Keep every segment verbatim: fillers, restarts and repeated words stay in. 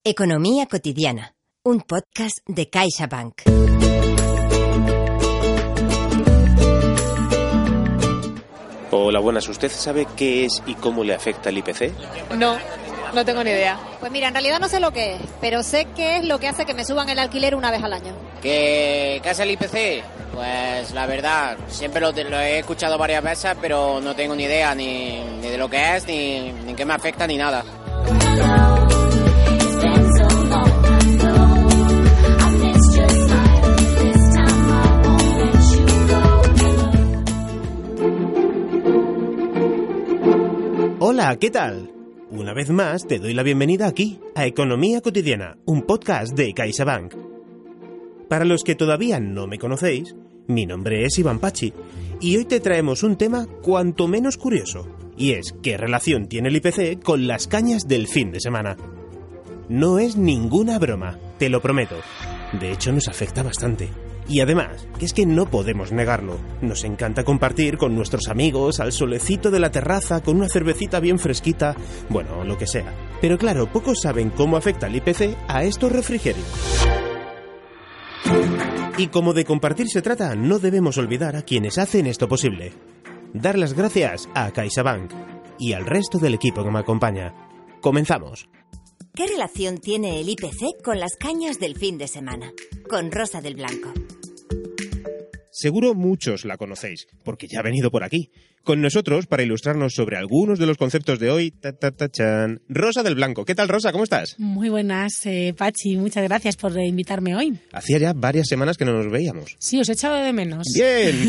Economía cotidiana, un podcast de CaixaBank. Hola, buenas. ¿Usted sabe qué es y cómo le afecta el I P C? No, no tengo ni idea. Pues mira, en realidad no sé lo que es, pero sé qué es lo que hace que me suban el alquiler una vez al año. ¿Qué, qué hace el I P C? Pues la verdad, siempre lo, lo he escuchado varias veces, pero no tengo ni idea ni, ni de lo que es, ni, ni qué me afecta, ni nada. Hola, ¿qué tal? Una vez más te doy la bienvenida aquí, a Economía Cotidiana, un podcast de CaixaBank. Para los que todavía no me conocéis, mi nombre es Iván Pachi, y hoy te traemos un tema cuanto menos curioso, y es ¿qué relación tiene el I P C con las cañas del fin de semana? No es ninguna broma, te lo prometo. De hecho, nos afecta bastante. Y además, que es que no podemos negarlo, nos encanta compartir con nuestros amigos al solecito de la terraza con una cervecita bien fresquita, bueno, lo que sea. Pero claro, pocos saben cómo afecta el I P C a estos refrigerios. Y como de compartir se trata, no debemos olvidar a quienes hacen esto posible. Dar las gracias a CaixaBank y al resto del equipo que me acompaña. Comenzamos. ¿Qué relación tiene el I P C con las cañas del fin de semana? Con Rosa del Blanco. Seguro muchos la conocéis, porque ya ha venido por aquí. Con nosotros, para ilustrarnos sobre algunos de los conceptos de hoy, ta, ta, ta, chan, Rosa del Blanco. ¿Qué tal, Rosa? ¿Cómo estás? Muy buenas, eh, Pachi. Muchas gracias por invitarme hoy. Hacía ya varias semanas que no nos veíamos. Sí, os he echado de menos. ¡Bien!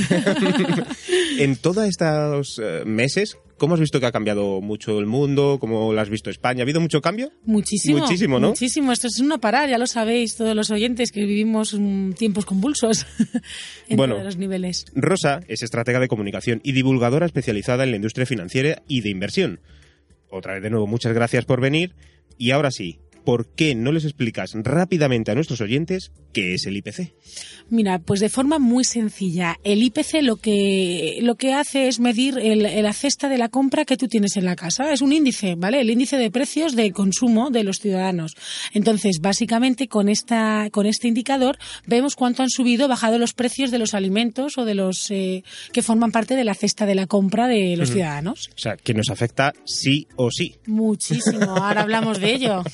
En todos estos uh, meses, ¿cómo has visto que ha cambiado mucho el mundo? ¿Cómo lo has visto España? ¿Ha habido mucho cambio? Muchísimo. Muchísimo, ¿no? Muchísimo. Esto es un no parar, ya lo sabéis todos los oyentes, que vivimos um, tiempos convulsos en bueno, todos los niveles. Rosa es estratega de comunicación y divulgadora especializada en la industria financiera y de inversión. Otra vez de nuevo, muchas gracias por venir. Y ahora sí, ¿por qué no les explicas rápidamente a nuestros oyentes qué es el I P C? Mira, pues de forma muy sencilla. El I P C lo que lo que hace es medir el, la cesta de la compra que tú tienes en la casa. Es un índice, ¿vale? El índice de precios de consumo de los ciudadanos. Entonces, básicamente, con esta con este indicador vemos cuánto han subido o bajado los precios de los alimentos o de los eh, que forman parte de la cesta de la compra de los uh-huh. ciudadanos. O sea, que nos afecta sí o sí. Muchísimo. Ahora hablamos de ello.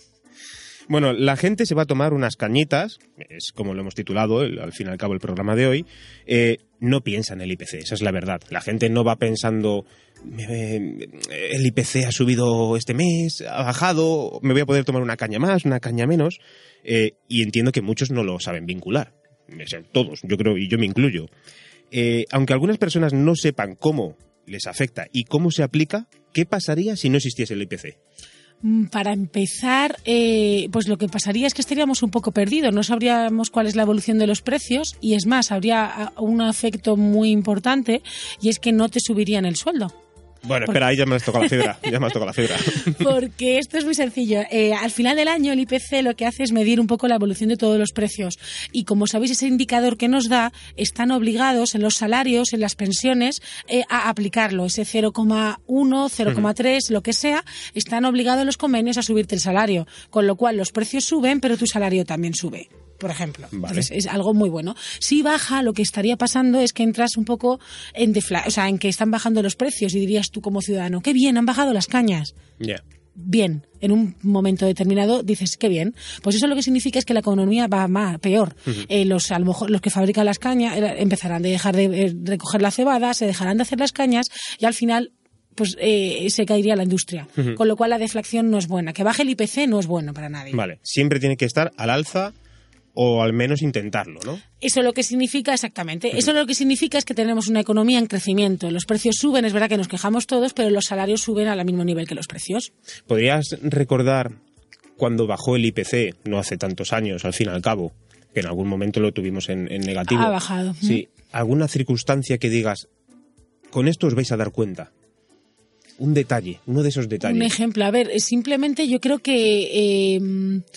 Bueno, la gente se va a tomar unas cañitas, es como lo hemos titulado, el, al fin y al cabo, el programa de hoy, eh, no piensa en el I P C, esa es la verdad. La gente no va pensando, eh, el I P C ha subido este mes, ha bajado, me voy a poder tomar una caña más, una caña menos, eh, y entiendo que muchos no lo saben vincular. O sea, todos, yo creo, y yo me incluyo. Eh, aunque algunas personas no sepan cómo les afecta y cómo se aplica, ¿qué pasaría si no existiese el I P C? Para empezar, eh, pues lo que pasaría es que estaríamos un poco perdidos, no sabríamos cuál es la evolución de los precios y es más, habría un efecto muy importante y es que no te subirían el sueldo. Bueno, Porque... espera, ahí ya me has tocado la fibra, ya me has tocado la fibra. Porque esto es muy sencillo. Eh, al final del año el I P C lo que hace es medir un poco la evolución de todos los precios. Y como sabéis, ese indicador que nos da, están obligados en los salarios, en las pensiones, eh, a aplicarlo. Ese cero coma uno, cero coma tres, uh-huh. lo que sea, están obligados los convenios a subirte el salario. Con lo cual los precios suben, pero tu salario también sube. Por ejemplo. Vale. Entonces, es algo muy bueno. Si baja, lo que estaría pasando es que entras un poco en defla- o sea, en que están bajando los precios y dirías tú como ciudadano, qué bien, han bajado las cañas. Ya. Yeah. Bien. En un momento determinado dices, qué bien. Pues eso lo que significa es que la economía va más, peor. Uh-huh. Eh, los, a lo mejor, los que fabrican las cañas eh, empezarán de dejar de eh, recoger la cebada, se dejarán de hacer las cañas y al final pues eh, se caería la industria. Uh-huh. Con lo cual la deflación no es buena. Que baje el I P C no es bueno para nadie. Vale. Siempre tiene que estar al alza o al menos intentarlo, ¿no? Eso lo que significa, exactamente, uh-huh. eso lo que significa es que tenemos una economía en crecimiento. Los precios suben, es verdad que nos quejamos todos, pero los salarios suben al mismo nivel que los precios. ¿Podrías recordar cuando bajó el I P C, no hace tantos años, al fin y al cabo, que en algún momento lo tuvimos en, en negativo? Ha bajado. Sí. ¿Alguna circunstancia que digas, con esto os vais a dar cuenta? Un detalle, uno de esos detalles. Un ejemplo, a ver, simplemente yo creo que... Eh,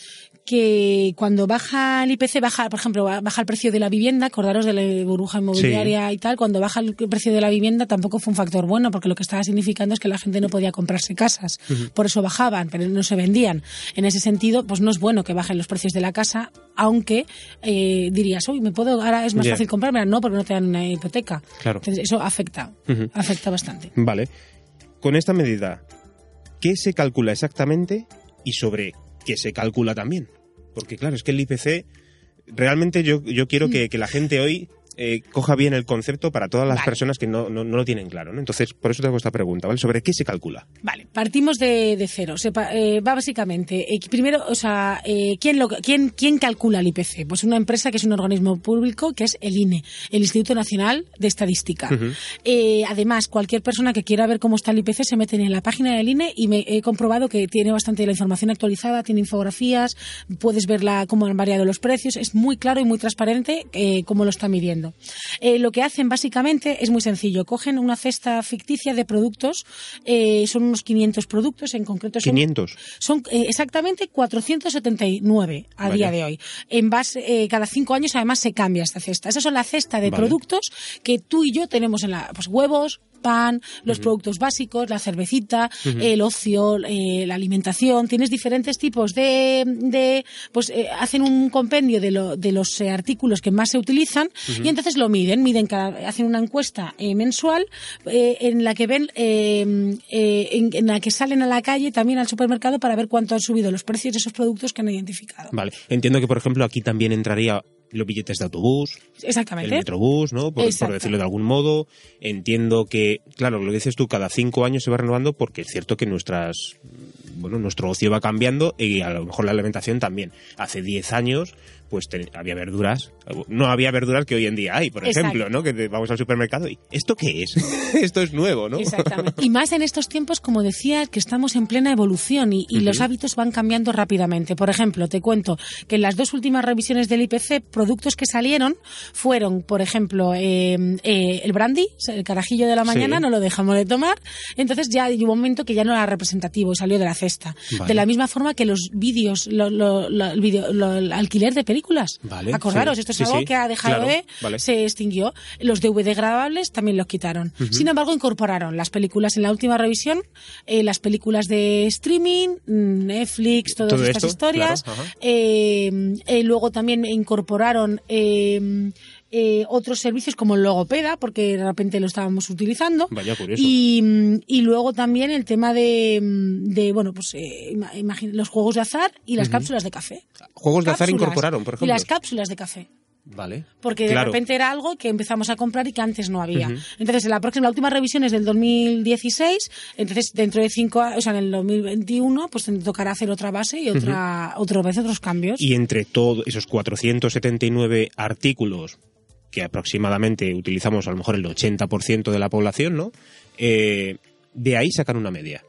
que cuando baja el I P C, baja, por ejemplo, baja el precio de la vivienda, acordaros de la burbuja inmobiliaria sí. y tal, cuando baja el precio de la vivienda tampoco fue un factor bueno, porque lo que estaba significando es que la gente no podía comprarse casas. Uh-huh. Por eso bajaban, pero no se vendían. En ese sentido, pues no es bueno que bajen los precios de la casa, aunque eh, dirías, uy, me puedo, ahora es más yeah. fácil comprarme, no, porque no te dan una hipoteca. Claro. Entonces, eso afecta, uh-huh. afecta bastante. Vale. Con esta medida, ¿qué se calcula exactamente y sobre qué se calcula también? Porque claro, es que el I P C, realmente yo, yo quiero que, que la gente hoy eh, coja bien el concepto para todas las vale. personas que no, no, no lo tienen claro, ¿no? Entonces, por eso te hago esta pregunta, ¿vale? ¿Sobre qué se calcula? Vale, partimos de, de cero. Sepa, eh, va básicamente, eh, primero, o sea, eh, ¿quién, lo, quién, ¿quién calcula el I P C? Pues una empresa que es un organismo público, que es el I N E, el Instituto Nacional de Estadística. Uh-huh. Eh, además, cualquier persona que quiera ver cómo está el I P C se mete en la página del I N E y me he comprobado que tiene bastante la información actualizada, tiene infografías, puedes ver la, cómo han variado los precios, es muy claro y muy transparente eh, cómo lo está midiendo. Eh, lo que hacen básicamente es muy sencillo. Cogen una cesta ficticia de productos, eh, son unos quinientos productos, en concreto son, ¿quinientos? Son eh, exactamente cuatrocientos setenta y nueve a Vaya. día de hoy. En base, eh, cada cinco años además se cambia esta cesta. Esas son la cesta de vale. productos que tú y yo tenemos en la, pues huevos, pan, los uh-huh. productos básicos, la cervecita, uh-huh. el ocio, eh, la alimentación. Tienes diferentes tipos de, de pues eh, hacen un compendio de, lo, de los eh, artículos que más se utilizan uh-huh. y entonces lo miden, miden cada, hacen una encuesta eh, mensual eh, en la que ven, eh, eh, en, en la que salen a la calle también al supermercado para ver cuánto han subido los precios de esos productos que han identificado. Vale, entiendo que por ejemplo aquí también entraría los billetes de autobús, exactamente, el metrobús, ¿no? Por, por decirlo de algún modo. Entiendo que, claro, lo que dices tú, cada cinco años se va renovando porque es cierto que nuestras, bueno, nuestro ocio va cambiando y a lo mejor la alimentación también. Hace diez años, pues ten, había verduras, no había verduras que hoy en día hay, por Exacto. ejemplo, ¿no? Que te, vamos al supermercado y ¿esto qué es? Esto es nuevo, ¿no? Exactamente. Y más en estos tiempos, como decía, que estamos en plena evolución y, y uh-huh. los hábitos van cambiando rápidamente. Por ejemplo, te cuento que en las dos últimas revisiones del I P C, productos que salieron fueron, por ejemplo, eh, eh, el brandy, el carajillo de la mañana, sí. no lo dejamos de tomar, entonces ya hubo un momento que ya no era representativo y salió de la cesta. Vale. De la misma forma que los vídeos, lo, lo, lo, el, video, lo, el alquiler de películas. Vale, Acordaros, sí. esto es sí, algo sí. que ha dejado claro, de, vale. se extinguió. Los D V D grabables también los quitaron. Uh-huh. Sin embargo, incorporaron las películas en la última revisión, eh, las películas de streaming, Netflix, todas Todo estas esto, historias. Claro, eh, eh, luego también incorporaron Eh, eh, otros servicios como el logopeda, porque de repente lo estábamos utilizando. Vaya, curioso. Y, y luego también el tema de, de bueno, pues eh, imagina, los juegos de azar y las uh-huh. cápsulas de café. Juegos de cápsulas, azar incorporaron, por ejemplo. Y las cápsulas de café. Vale. Porque de claro. repente era algo que empezamos a comprar y que antes no había. Uh-huh. Entonces, en la próxima, la última revisión es del dos mil dieciséis, entonces dentro de cinco años, o sea, en el dos mil veintiuno, pues te tocará hacer otra base y otra, uh-huh. otra vez otros cambios. Y entre todos esos cuatrocientos setenta y nueve artículos que aproximadamente utilizamos a lo mejor el ochenta por ciento de la población, ¿no? Eh, de ahí sacan una media.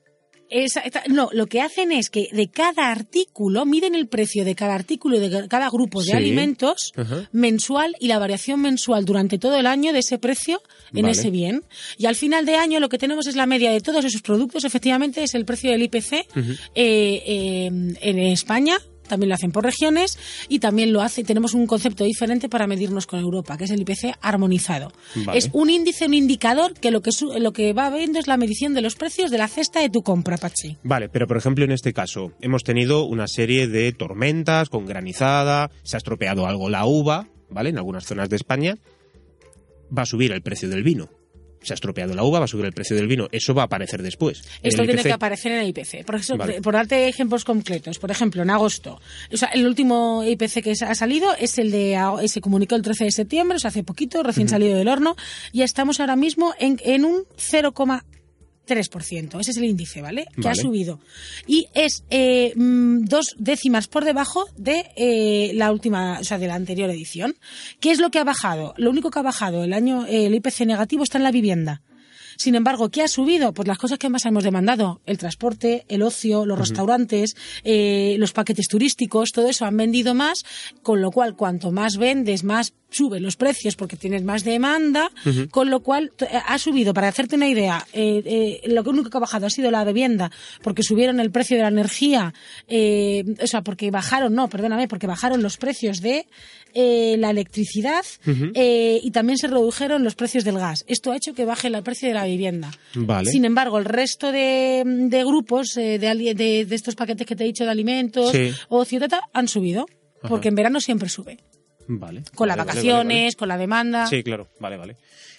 Esa, esta, no, lo que hacen es que de cada artículo, miden el precio de cada artículo y de cada grupo de sí. alimentos uh-huh. mensual y la variación mensual durante todo el año de ese precio en vale. ese bien. Y al final de año lo que tenemos es la media de todos esos productos, efectivamente es el precio del I P C uh-huh. eh, eh, en España. También lo hacen por regiones y también lo hace, tenemos un concepto diferente para medirnos con Europa, que es el I P C armonizado. Vale. Es un índice, un indicador que lo que su, lo que va viendo es la medición de los precios de la cesta de tu compra, Pachi. Vale, pero por ejemplo en este caso hemos tenido una serie de tormentas con granizada, se ha estropeado algo la uva, ¿vale? En algunas zonas de España va a subir el precio del vino. Se ha estropeado la uva, va a subir el precio del vino. Eso va a aparecer después. Esto tiene que aparecer en el I P C. Por, eso, vale. por darte ejemplos concretos, por ejemplo, en agosto, o sea, el último I P C que ha salido es el de, se comunicó el trece de septiembre, o sea, hace poquito, recién uh-huh. salido del horno, y estamos ahora mismo en, en un cero coma tres por ciento. Ese es el índice, ¿vale? Que vale. ha subido. Y es eh, dos décimas por debajo de eh, la última, o sea, de la anterior edición. ¿Qué es lo que ha bajado? Lo único que ha bajado el año, eh, el I P C negativo está en la vivienda. Sin embargo, ¿qué ha subido? Pues las cosas que más hemos demandado. El transporte, el ocio, los uh-huh. restaurantes, eh, los paquetes turísticos, todo eso han vendido más, con lo cual cuanto más vendes, más suben los precios porque tienes más demanda, uh-huh. con lo cual ha subido, para hacerte una idea, eh, eh, lo único que ha bajado ha sido la vivienda, porque subieron el precio de la energía, eh, o sea, porque bajaron, no, perdóname, porque bajaron los precios de eh, la electricidad, uh-huh. eh, y también se redujeron los precios del gas. Esto ha hecho que baje el precio de la vivienda. Vale. Sin embargo, el resto de, de grupos, eh, de, de, de estos paquetes que te he dicho de alimentos, sí. o ciudad, han subido, Ajá. porque en verano siempre sube. Vale. Con vale, las vacaciones, vale, vale, vale. con la demanda. Sí, claro. Vale, vale.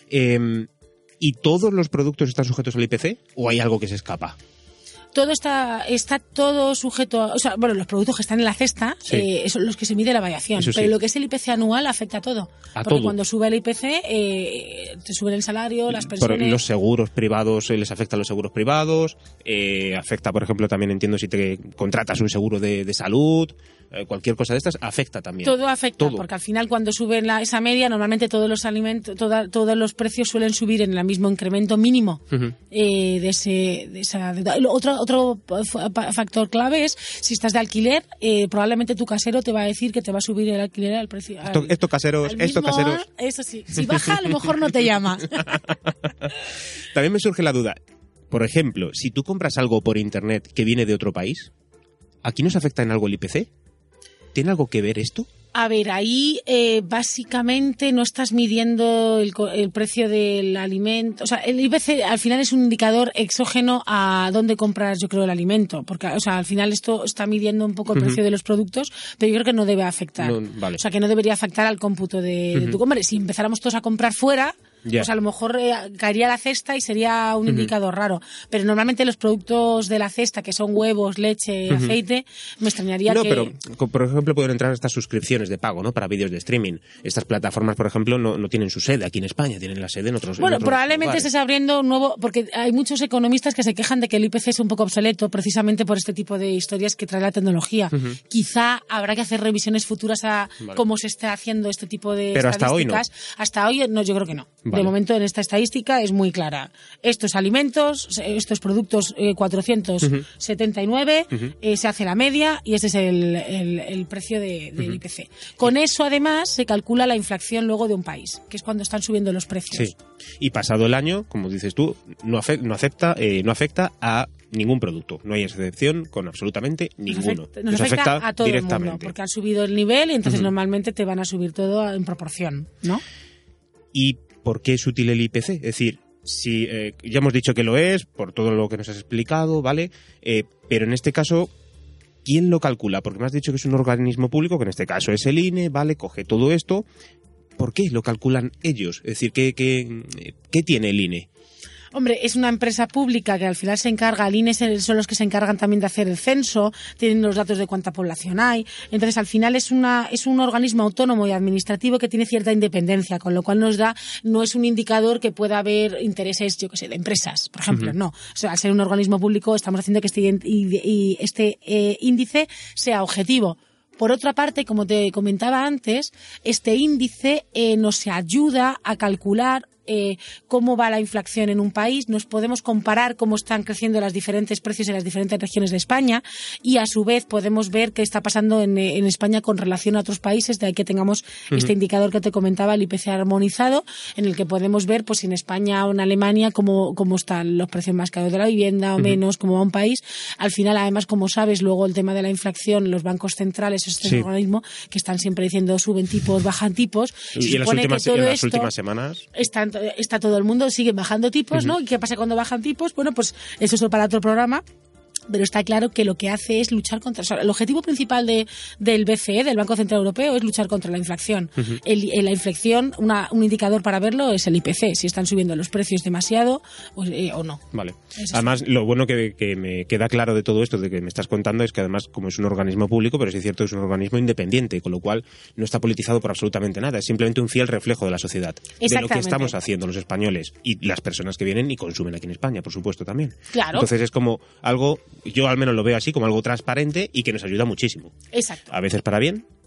Eh, ¿Y todos los productos están sujetos al I P C o hay algo que se escapa? Todo está está todo sujeto a, o sea, bueno, los productos que están en la cesta, sí. eh, son los que se mide la variación, Eso pero sí. lo que es el I P C anual afecta a todo. A porque todo. Cuando sube el I P C, eh, te suben el salario, las pensiones. Por los seguros privados, les afecta a los seguros privados, eh, afecta, por ejemplo, también entiendo si te contratas un seguro de, de salud, eh, cualquier cosa de estas, afecta también. Todo afecta, todo. Porque al final cuando suben la, esa media, normalmente todos los alimentos, toda, todos los precios suelen subir en el mismo incremento mínimo uh-huh. eh, de ese, de esa. De, otro, otro factor clave es si estás de alquiler, eh, probablemente tu casero te va a decir que te va a subir el alquiler al precio. Al, esto, esto caseros, al esto mismo, caseros. Eso sí, si baja a lo mejor no te llama. También me surge la duda. Por ejemplo, si tú compras algo por internet que viene de otro país, ¿aquí nos afecta en algo el I P C? ¿Tiene algo que ver esto? A ver, ahí eh, básicamente no estás midiendo el, el precio del alimento. O sea, el I P C al final es un indicador exógeno a dónde compras, yo creo, el alimento. Porque, o sea, al final esto está midiendo un poco el uh-huh. precio de los productos, pero yo creo que no debe afectar. No, vale. O sea, que no debería afectar al cómputo de, uh-huh. de tu compra. Si empezáramos todos a comprar fuera, yeah. pues a lo mejor eh, caería la cesta y sería un uh-huh. indicador raro. Pero normalmente los productos de la cesta, que son huevos, leche, uh-huh. aceite, me extrañaría no, que... No, pero, por ejemplo, pueden entrar estas suscripciones de pago, ¿no? Para vídeos de streaming. Estas plataformas, por ejemplo, no, no tienen su sede aquí en España, tienen la sede en otros Bueno, en otros probablemente lugares. estés abriendo un nuevo... Porque hay muchos economistas que se quejan de que el I P C es un poco obsoleto precisamente por este tipo de historias que trae la tecnología. Uh-huh. Quizá habrá que hacer revisiones futuras a vale. cómo se está haciendo este tipo de pero estadísticas. Hasta hoy no. Hasta hoy, no, yo creo que no. Vale. De momento, en esta estadística es muy clara. Estos alimentos, estos productos eh, cuatrocientos setenta y nueve, uh-huh. eh, se hace la media y este es el, el, el precio de, del uh-huh. I P C. Con eso, además, se calcula la inflación luego de un país, que es cuando están subiendo los precios. Sí. Y pasado el año, como dices tú, no, afecta, no, acepta, eh, no afecta a ningún producto. No hay excepción con absolutamente ninguno. Nos afecta, nos nos afecta, afecta a todo el mundo, porque han subido el nivel y entonces uh-huh. normalmente te van a subir todo en proporción, ¿no? ¿Y por qué es útil el I P C? Es decir, si eh, ya hemos dicho que lo es, por todo lo que nos has explicado, ¿vale? Eh, pero en este caso, ¿quién lo calcula? Porque me has dicho que es un organismo público, que en este caso es el I N E, ¿vale? Coge todo esto. ¿Por qué lo calculan ellos? Es decir, ¿qué, qué, qué tiene el I N E? Hombre, es una empresa pública que al final se encarga, el I N E son los que se encargan también de hacer el censo, tienen los datos de cuánta población hay, entonces al final es una es un organismo autónomo y administrativo que tiene cierta independencia, con lo cual nos da, no es un indicador que pueda haber intereses, yo qué sé, de empresas, por ejemplo, uh-huh. no. O sea, al ser un organismo público estamos haciendo que este, y, este eh, índice sea objetivo. Por otra parte, como te comentaba antes, este índice eh, nos ayuda a calcular eh, cómo va la inflación en un país, nos podemos comparar cómo están creciendo los diferentes precios en las diferentes regiones de España y a su vez podemos ver qué está pasando en, en España con relación a otros países, de ahí que tengamos uh-huh. este indicador que te comentaba, el I P C armonizado, en el que podemos ver pues en España o en Alemania cómo, cómo están los precios más caros de la vivienda o uh-huh. menos, cómo va un país. Al final, además, como sabes, luego el tema de la inflación, los bancos centrales, este sí. organismo que están siempre diciendo suben tipos, bajan tipos. Y, y en las, últimas, en las últimas semanas está, está todo el mundo, siguen bajando tipos, uh-huh. ¿no? ¿Y qué pasa cuando bajan tipos? Bueno, pues eso es para otro programa. Pero está claro que lo que hace es luchar contra... O sea, el objetivo principal de, del B C E, del Banco Central Europeo, es luchar contra la inflación. Uh-huh. El, el, la inflación, una, un indicador para verlo es el I P C, si están subiendo los precios demasiado o, eh, o no. Vale. Eso además, sí. Lo bueno que, que me queda claro de todo esto, de que me estás contando, es que además, como es un organismo público, pero sí es cierto, es un organismo independiente, con lo cual no está politizado por absolutamente nada. Es simplemente un fiel reflejo de la sociedad. De lo que estamos haciendo los españoles y las personas que vienen y consumen aquí en España, por supuesto, también. Claro. Entonces es como algo, yo al menos lo veo así, como algo transparente y que nos ayuda muchísimo. Exacto. A veces para bien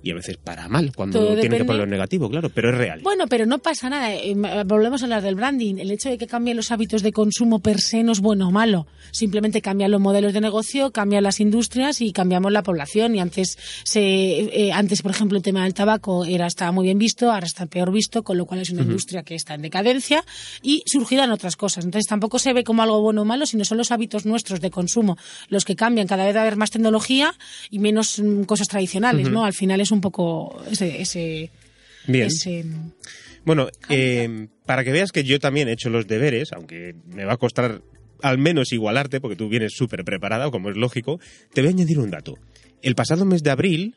y a veces para mal, cuando Todo tiene depende. que ponerlo en negativo, claro, pero es real. Bueno, pero no pasa nada. Eh, volvemos a hablar del branding. El hecho de que cambien los hábitos de consumo per se no es bueno o malo. Simplemente cambian los modelos de negocio, cambian las industrias y cambiamos la población. Y antes, se, eh, antes por ejemplo, el tema del tabaco era estaba muy bien visto, ahora está peor visto, con lo cual es una uh-huh. industria que está en decadencia y surgirán otras cosas. Entonces tampoco se ve como algo bueno o malo, sino son los hábitos nuestros de consumo los que cambian. Cada vez va a haber más tecnología y menos mm, cosas tradicionales, uh-huh. ¿no? Al final es un poco ese... ese Bien. Ese... Bueno, eh, para que veas que yo también he hecho los deberes, aunque me va a costar al menos igualarte, porque tú vienes súper preparado, como es lógico, te voy a añadir un dato. El pasado mes de abril,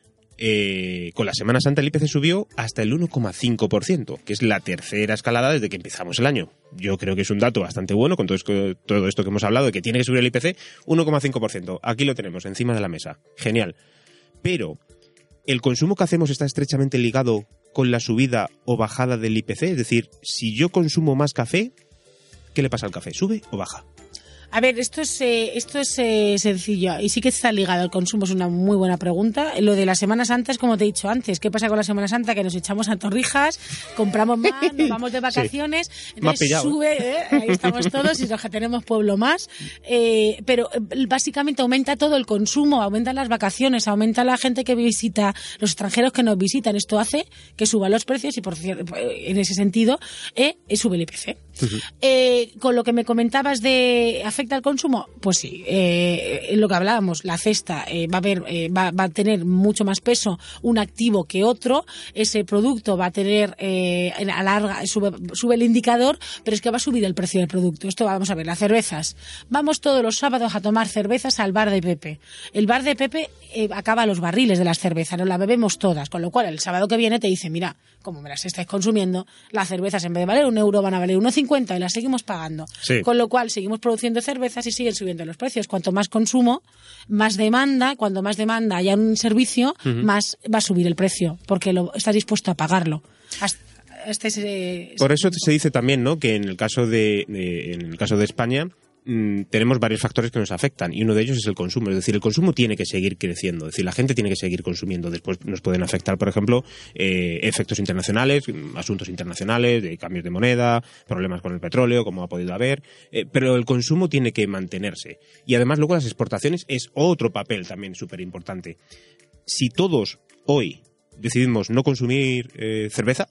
eh, con la Semana Santa, el I P C subió hasta el uno coma cinco por ciento, que es la tercera escalada desde que empezamos el año. Yo creo que es un dato bastante bueno, con todo esto, todo esto que hemos hablado, de que tiene que subir el I P C, uno coma cinco por ciento. Aquí lo tenemos, encima de la mesa. Genial. Pero, ¿el consumo que hacemos está estrechamente ligado con la subida o bajada del I P C? Es decir, si yo consumo más café, ¿qué le pasa al café? ¿Sube o baja? A ver, esto es eh, esto es eh, sencillo y sí que está ligado al consumo, es una muy buena pregunta. Lo de la Semana Santa es como te he dicho antes. ¿Qué pasa con la Semana Santa? Que nos echamos a Torrijas, compramos más, nos vamos de vacaciones, sí. Entonces sube, ¿eh? Ahí estamos todos y los que tenemos pueblo más. Eh, pero eh, básicamente aumenta todo el consumo, aumentan las vacaciones, aumenta la gente que visita, los extranjeros que nos visitan. Esto hace que suban los precios y por cierto, en ese sentido eh, sube el I P C. Uh-huh. Eh, con lo que me comentabas de ¿afecta al consumo? Pues sí, eh, lo que hablábamos, la cesta eh, va a haber, eh, va, va a tener mucho más peso un activo que otro, ese producto va a tener eh, a larga, sube, sube el indicador, pero es que va a subir el precio del producto. Esto vamos a ver, las cervezas. Vamos todos los sábados a tomar cervezas al bar de Pepe. El bar de Pepe eh, acaba los barriles de las cervezas, nos las bebemos todas, con lo cual el sábado que viene te dice, mira, como me las estáis consumiendo, las cervezas en vez de valer un euro van a valer uno cincuenta y las seguimos pagando. Sí. Con lo cual seguimos produciendo cervezas y siguen subiendo los precios. Cuanto más consumo, más demanda, cuando más demanda haya un servicio, uh-huh. más va a subir el precio, porque lo, estás dispuesto a pagarlo. Hasta, hasta ese, Por eso se dice también, ¿no?, que en el caso de, de en el caso de España tenemos varios factores que nos afectan y uno de ellos es el consumo. Es decir, el consumo tiene que seguir creciendo. Es decir, la gente tiene que seguir consumiendo. Después nos pueden afectar, por ejemplo, eh, efectos internacionales, asuntos internacionales, de cambios de moneda, problemas con el petróleo, como ha podido haber. Eh, pero el consumo tiene que mantenerse. Y además luego las exportaciones es otro papel también súper importante. Si todos hoy decidimos no consumir eh, cerveza,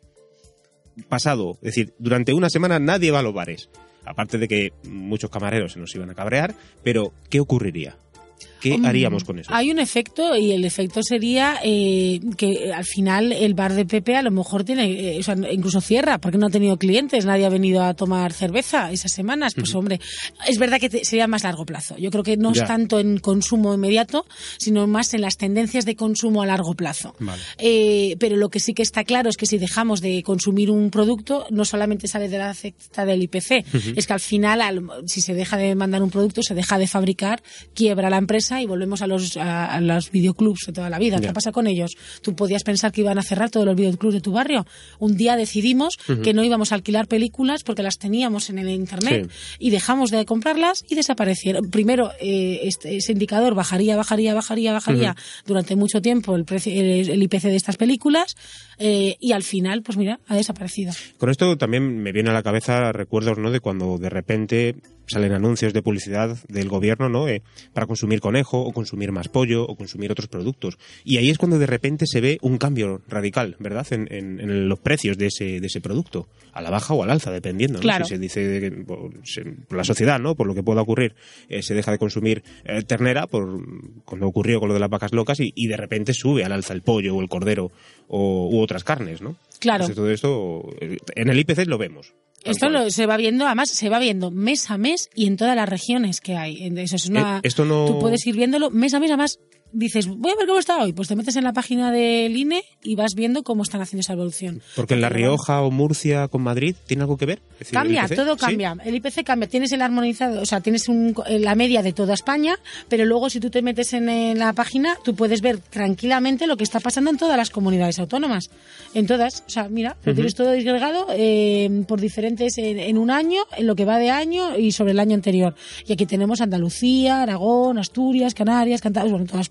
pasado, es decir, durante una semana nadie va a los bares. Aparte de que muchos camareros se nos iban a cabrear, pero ¿qué ocurriría? ¿Qué haríamos con eso? Hay un efecto y el efecto sería eh, que al final el bar de Pepe a lo mejor tiene, eh, o sea, incluso cierra porque no ha tenido clientes, nadie ha venido a tomar cerveza esas semanas. Pues uh-huh. hombre, es verdad que te, sería más largo plazo. Yo creo que no ya. es tanto en consumo inmediato, sino más en las tendencias de consumo a largo plazo. Vale. Eh, pero lo que sí que está claro es que si dejamos de consumir un producto, no solamente sale de la cesta del I P C, uh-huh. es que al final, al, si se deja de mandar un producto, se deja de fabricar, quiebra la empresa y volvemos a los a, a los videoclubs de toda la vida. ¿Qué pasa con ellos? Tú podías pensar que iban a cerrar todos los videoclubs de tu barrio. Un día decidimos uh-huh. que no íbamos a alquilar películas porque las teníamos en el internet sí. y dejamos de comprarlas y desaparecieron. Primero, eh, este, ese indicador bajaría, bajaría, bajaría, bajaría uh-huh. durante mucho tiempo el, precio, el, el I P C de estas películas eh, y al final, pues mira, ha desaparecido. Con esto también me viene a la cabeza recuerdos, ¿no?, de cuando de repente salen anuncios de publicidad del gobierno, ¿no?, eh, para consumir conejo o consumir más pollo o consumir otros productos. Y ahí es cuando de repente se ve un cambio radical, ¿verdad?, en, en, en los precios de ese de ese producto, a la baja o al alza, dependiendo, ¿no? Claro. Si se dice que, por, se, por la sociedad, ¿no?, por lo que pueda ocurrir, eh, se deja de consumir eh, ternera, por cuando ocurrió con lo de las vacas locas, y, y de repente sube al alza el pollo o el cordero o, u otras carnes, ¿no? Claro. Entonces, todo esto, en el I P C lo vemos. Esto lo, se va viendo, además se va viendo mes a mes y en todas las regiones que hay. Eso es una, eh, esto no... Tú puedes ir viéndolo mes a mes, además dices, voy a ver cómo está hoy. Pues te metes en la página del I N E y vas viendo cómo están haciendo esa evolución. Porque en La Rioja o Murcia con Madrid, ¿tiene algo que ver? Es decir, cambia, todo cambia. ¿Sí? El I P C cambia. Tienes el armonizado, o sea, tienes un, la media de toda España, pero luego si tú te metes en, en la página, tú puedes ver tranquilamente lo que está pasando en todas las comunidades autónomas. En todas. O sea, mira, lo uh-huh. tienes todo disgregado eh, por diferentes en, en un año, en lo que va de año y sobre el año anterior. Y aquí tenemos Andalucía, Aragón, Asturias, Canarias, Cantabria, bueno, toda España.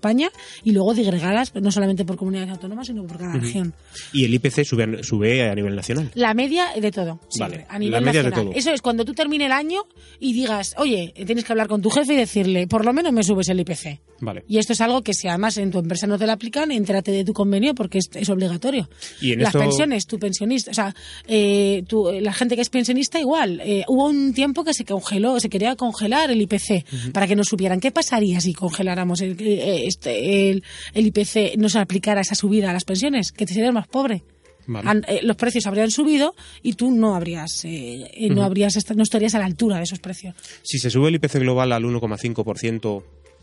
España y luego digregadas no solamente por comunidades autónomas, sino por cada uh-huh. región. ¿Y el I P C sube, sube a nivel nacional? La media de todo, siempre, vale. a nivel la media nacional. De todo. Eso es cuando tú termine el año y digas, oye, tienes que hablar con tu jefe y decirle, por lo menos me subes el I P C. Vale. Y esto es algo que si además en tu empresa no te lo aplican, entérate de tu convenio porque es, es obligatorio. ¿Y en Las esto... pensiones, tu pensionista, o sea, eh, tu, la gente que es pensionista igual. Eh, hubo un tiempo que se congeló, se quería congelar el I P C uh-huh. para que nos subieran. ¿Qué pasaría si congeláramos el, este, el, el I P C, no se aplicara esa subida a las pensiones? Que te serías más pobre. Vale. Han, eh, los precios habrían subido y tú no habrías eh, eh, no uh-huh. habrías est- no estarías a la altura de esos precios. Si se sube el I P C global al uno coma cinco por ciento,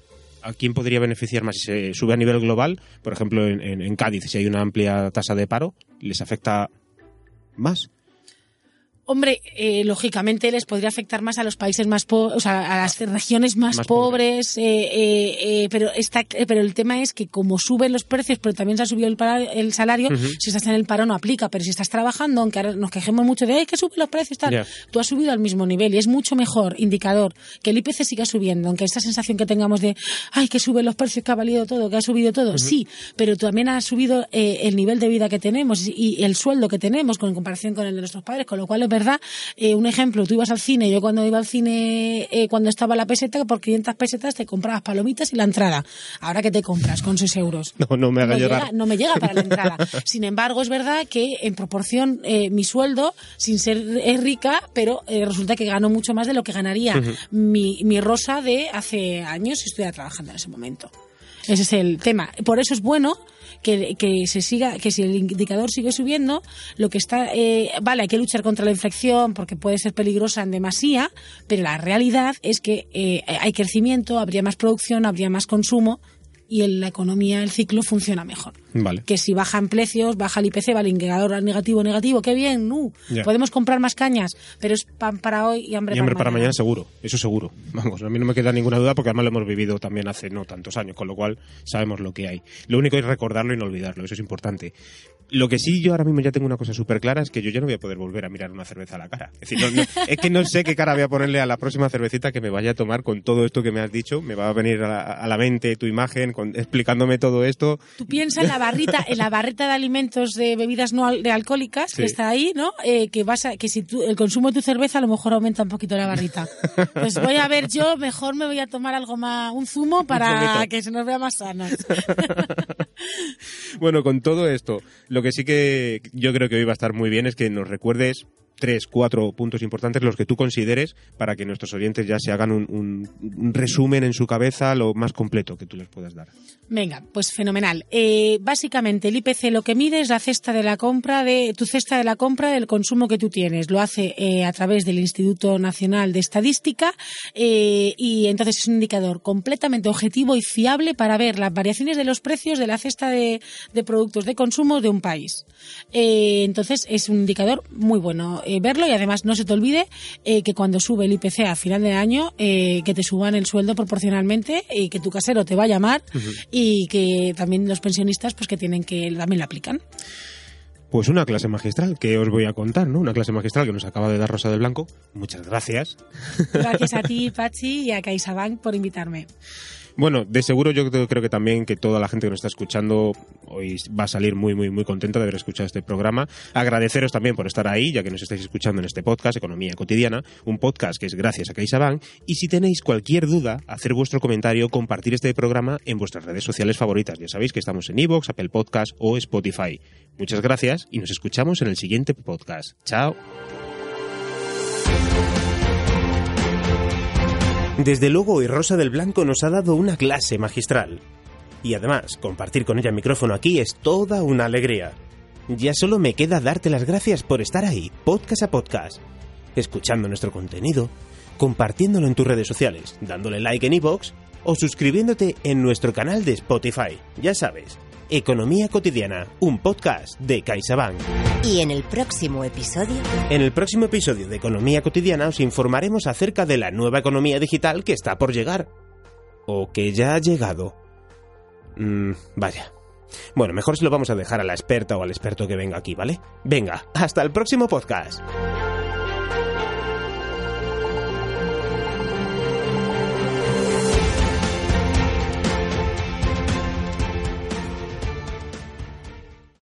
¿a quién podría beneficiar más? Si se sube a nivel global, por ejemplo en, en, en Cádiz, si hay una amplia tasa de paro, ¿les afecta más? Hombre, eh, lógicamente les podría afectar más a los países más pobres, o sea, a las regiones más, más pobres, eh, eh, eh, pero está, eh, pero el tema es que como suben los precios, pero también se ha subido el, para, el salario, uh-huh. si estás en el paro no aplica, pero si estás trabajando, aunque ahora nos quejemos mucho de, ay, que suben los precios, tal, yeah. tú has subido al mismo nivel y es mucho mejor indicador que el I P C siga subiendo, aunque esta sensación que tengamos de, ay, que suben los precios, que ha valido todo, que ha subido todo, uh-huh. sí, pero también ha subido eh, el nivel de vida que tenemos y, y el sueldo que tenemos con, en comparación con el de nuestros padres, con lo cual es verdad. Eh, un ejemplo, tú ibas al cine, yo cuando iba al cine, eh, cuando estaba la peseta, por quinientas pesetas te comprabas palomitas y la entrada. Ahora, ¿qué te compras con seis euros? No, no me haga no llorar. Llega, no me llega para la entrada. Sin embargo, es verdad que en proporción eh, mi sueldo, sin ser eh, rica, pero eh, resulta que gano mucho más de lo que ganaría uh-huh. mi, mi Rosa de hace años si estuviera trabajando en ese momento. Ese es el tema. Por eso es bueno que, que se siga, que si el indicador sigue subiendo, lo que está, eh, vale, hay que luchar contra la inflación porque puede ser peligrosa en demasía, pero la realidad es que eh, hay crecimiento, habría más producción, habría más consumo y en la economía el ciclo funciona mejor. Vale. Que si baja en precios, baja el I P C, vale, indicador negativo, negativo, qué bien, no, yeah. podemos comprar más cañas, pero es pan para hoy y hambre, y hambre para, para mañana. mañana seguro, eso seguro. Vamos, a mí no me queda ninguna duda porque además lo hemos vivido también hace no tantos años, con lo cual sabemos lo que hay. Lo único es recordarlo y no olvidarlo, eso es importante. Lo que sí yo ahora mismo ya tengo una cosa súper clara es que yo ya no voy a poder volver a mirar una cerveza a la cara. Es decir, no, no, es que no sé qué cara voy a ponerle a la próxima cervecita que me vaya a tomar con todo esto que me has dicho. Me va a venir a la, a la mente tu imagen con, explicándome todo esto. Tú piensas en la barrita, en la barrita de alimentos de bebidas no al, de alcohólicas sí. que está ahí, ¿no? Eh, que vas a, que si tú, el consumo de tu cerveza a lo mejor aumenta un poquito la barrita. Pues voy a ver yo, mejor me voy a tomar algo más, un zumo para que se nos vea más sanos. Bueno, con todo esto, lo que sí que yo creo que hoy va a estar muy bien es que nos recuerdes tres, cuatro puntos importantes, los que tú consideres, para que nuestros oyentes ya se hagan un, un, un resumen en su cabeza lo más completo que tú les puedas dar. Venga, pues fenomenal. Eh, básicamente el I P C lo que mide es la cesta de la compra de tu cesta de la compra del consumo que tú tienes. Lo hace eh, a través del Instituto Nacional de Estadística eh, y entonces es un indicador completamente objetivo y fiable para ver las variaciones de los precios de la cesta de, de productos de consumo de un país. Eh, entonces es un indicador muy bueno eh, verlo y además no se te olvide eh, que cuando sube el I P C a final de año eh, que te suban el sueldo proporcionalmente y que tu casero te va a llamar uh-huh. y que también los pensionistas pues que tienen que también lo aplican. Pues una clase magistral que os voy a contar, ¿no? Una clase magistral que nos acaba de dar Rosa del Blanco. Muchas gracias. Gracias a ti, Pachi, y a CaixaBank por invitarme. Bueno, de seguro yo creo que también que toda la gente que nos está escuchando hoy va a salir muy, muy, muy contenta de haber escuchado este programa. Agradeceros también por estar ahí, ya que nos estáis escuchando en este podcast, Economía Cotidiana, un podcast que es gracias a CaixaBank. Y si tenéis cualquier duda, hacer vuestro comentario, compartir este programa en vuestras redes sociales favoritas. Ya sabéis que estamos en iVoox, Apple Podcast o Spotify. Muchas gracias y nos escuchamos en el siguiente podcast. Chao. Desde luego, hoy Rosa del Blanco nos ha dado una clase magistral. Y además, compartir con ella el micrófono aquí es toda una alegría. Ya solo me queda darte las gracias por estar ahí, podcast a podcast, escuchando nuestro contenido, compartiéndolo en tus redes sociales, dándole like en iVoox o suscribiéndote en nuestro canal de Spotify. Ya sabes, Economía Cotidiana, un podcast de CaixaBank. Y en el próximo episodio... En el próximo episodio de Economía Cotidiana os informaremos acerca de la nueva economía digital que está por llegar. O que ya ha llegado. Mm, vaya. Bueno, mejor se lo vamos a dejar a la experta o al experto que venga aquí, ¿vale? Venga, hasta el próximo podcast.